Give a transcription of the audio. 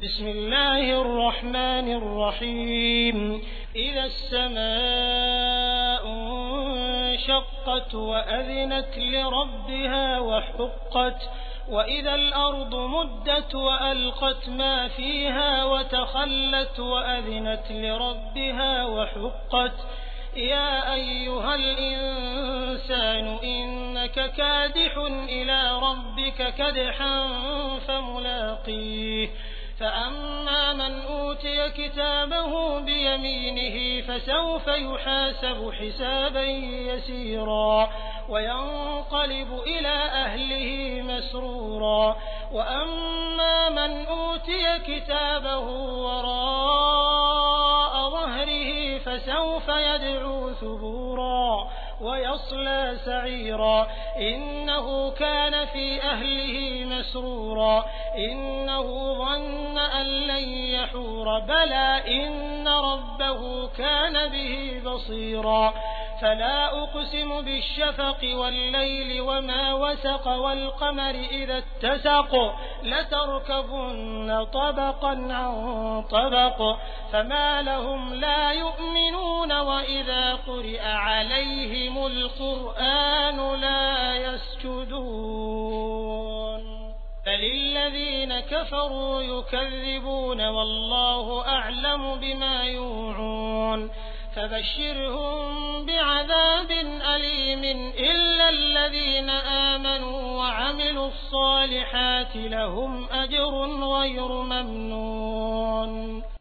بسم الله الرحمن الرحيم إذا السماء انشقت وأذنت لربها وحقت وإذا الأرض مدت وألقت ما فيها وتخلت وأذنت لربها وحقت يا أيها الإنسان إنك كادح إلى ربك كدحا فملاقيه فأما من أوتي كتابه بيمينه فسوف يحاسب حسابا يسيرا وينقلب إلى أهله مسرورا وأما من أوتي كتابه وراء ظهره فسوف يدعو ثبورا ويصلى سعيرا إنه كان في أهله مسرورا إنه ظن أن لن يحور بلى إن ربه كان به بصيرا فلا أقسم بالشفق والليل وما وسق والقمر إذا اتسق لتركبن طبقا عن طبق فما لهم لا يؤمنون وإذا قرئ عليهم القرآن لا يسجدون بل الذين كفروا يكذبون والله أعلم بما يوعون فبشرهم بعذاب أليم إلا الذين آمنوا وعملوا الصالحات لهم أجر غير ممنون.